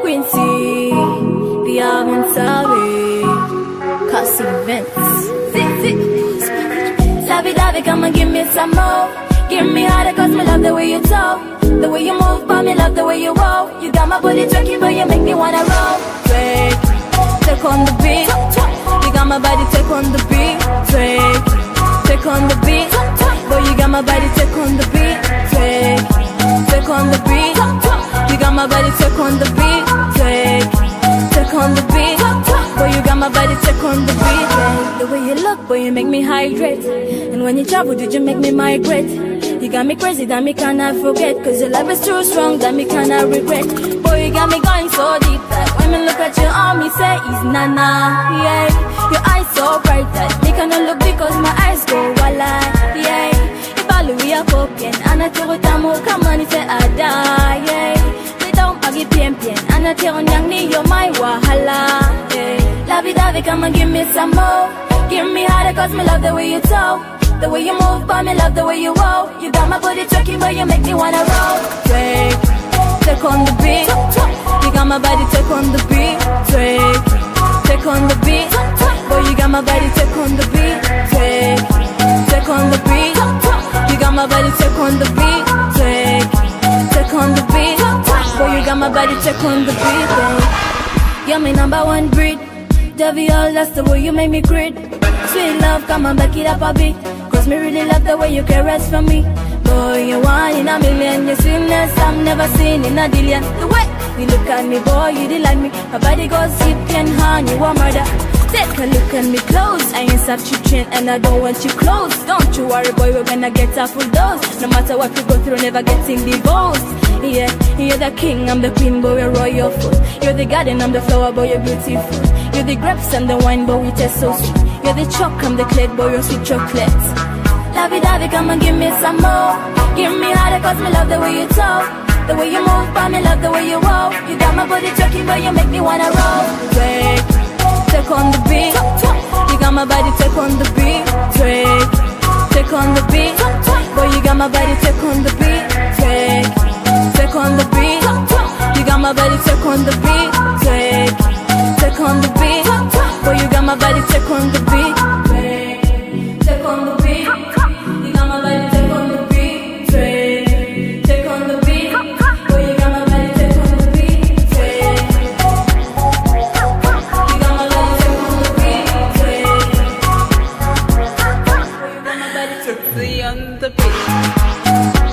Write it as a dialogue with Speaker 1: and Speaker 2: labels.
Speaker 1: Quincy, the Alvin Savi, Cause events. Savvy Davy, come and give me some more. Give me harder cause me love the way you talk. The way you move, but me love the way you walk. You got my body twerking, but you make me wanna roll. Drake, take on the beat. You got my body, take on the beat. Drake, take on the beat. Boy, you got my body, take on the beat. Drake, take on the beat. You got my body, take on the beat. Drake, take on the beat. Boy, you got my body, take on the beat. Yeah. The way you look, boy, you make me hydrate. And when you travel, did you make me migrate? You got me crazy, that me cannot forget. Cause your love is too strong, that me cannot regret. Boy, you got me going so deep that when me look at you, all me say is nana, yeah. Your eyes so bright that me cannot look because my eyes go wala, yeah. If I look at poken, and I tell you come on, it's a ada, yeah. They don't buggy pien, and I tell you, you're my wahala, yeah. Lovey-dovey, come and give me some more. Give me harder cause me love the way you talk. The way you move, but me love the way you walk. You got my body twerking, but you make me wanna roll. Drake, take on the beat. You got my body, take on the beat. Drake, take on the beat. Boy, you got my body, take on the beat. Drake, take on the beat. You got my body, take on the beat. Drake, take on the beat. Boy, you got my body, take on the beat. You're my number one breed. Deviol, that's the way you make me grit. Sweet love, come on, back it up a bit. Cause me really love the way you caress for me. Boy, you one in a million. Your sweetness I've never seen in a billion. The way you look at me, boy, you delight me. My body goes hip and hand, you a murder. Take a look at me close. I ain't substitute and I don't want you close. Don't you worry, boy, we're gonna get a full dose. No matter what you go through, never getting divorced. Yeah, you're the king, I'm the queen, boy, we're royal food. You're the garden, I'm the flower, boy, you're beautiful. You're the grapes, I'm the wine, boy, we taste so sweet. You're the chalk, I'm the clay, boy, you're sweet chocolate. Lovey-dovey, come and give me some more. Give me harder cause me love the way you talk. The way you move, but me love the way you walk. You got my body twerking, but you make me wanna roll. Drake, take on the beat. You got my body, take on the beat. Drake, take on the beat. Boy, you got my body, take on the beat. Drake, take on the beat. You got my body, take on the beat. Drake, take on the beat. Boy, you got my body, take on the beat. Drake, take on the beat. You got my body, take on the beat. Drake, take on the beat. Boy, you got my body, take on the beat. Drake, you got my body, take on the beat. Drake, boy, you got my body, take on the beat.